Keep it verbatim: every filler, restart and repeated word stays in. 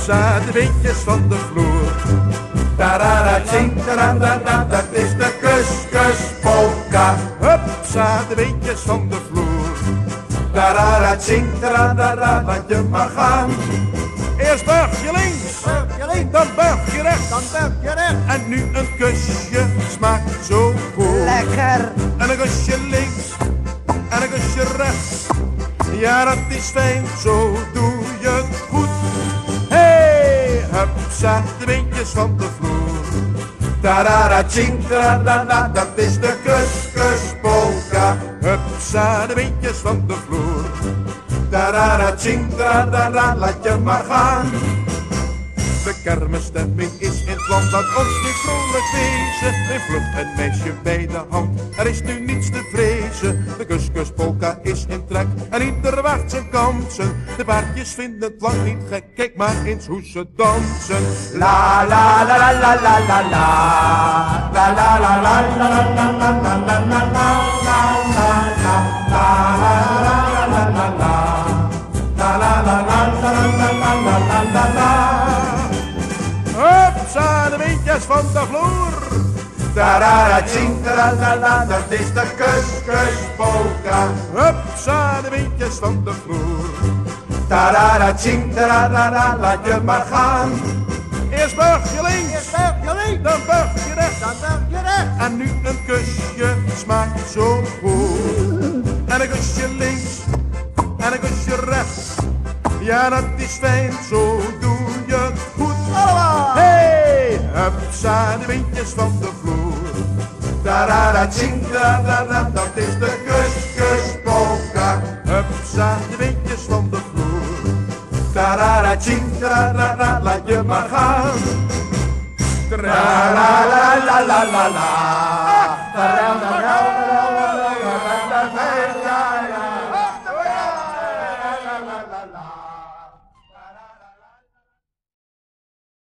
Hupsa, de windjes van de vloer. Tarara, ching, tarara, dat is de kus, kus, polka. Hupsa, de windjes van de vloer. Tarara, ching, tarara, laat je maar gaan. Eerst buig je links, Buig je links, dan buig je rechts. dan buig je rechts. En nu een kusje, smaakt zo goed. Lekker. En een kusje links, en een kusje rechts. Ja, dat is fijn, zo doe je het goed. Hey, hupsa, de windjes van de vloer. Tarara, ching, tarara, dat is de kus, kus, polka. Hupsa, de windjes van de vloer. Tarara, ching, tarara, laat je maar gaan. De kermisstemming is in het land, dat ons nu vrolijk wezen. Neem vlug een meisje bij de hand, er is nu niets te vrezen. De kus-kus-polka is in trek en ieder wacht zijn kansen. De paardjes vinden het lang niet gek, kijk maar eens hoe ze dansen. La la la la la la la la. La la la la la la la la la la la la la la la la la la. La la la la la la la la la la la. Hupsa, de windjes van de vloer. Tarara, ching, tarara, dat is de kus, kus, polka. Hupsa, de windjes van de vloer. Tarara, ching, tarara, laat je maar gaan. Eerst buig je links, Eerst buig je links, dan buig je rechts. dan buig je rechts. En nu een kusje, smaakt zo goed. En een kusje links, en een kusje rechts. Ja, dat is fijn, zo doe je het goed. Allemaal. Hey, hupsa, de windjes van de vloer. Tarara, ching, tarara, dat is de kus, kus, polka. Hupsa, de windjes van de vloer. Tarara, ching, tarara, laat je maar gaan. Tra la la la la la la.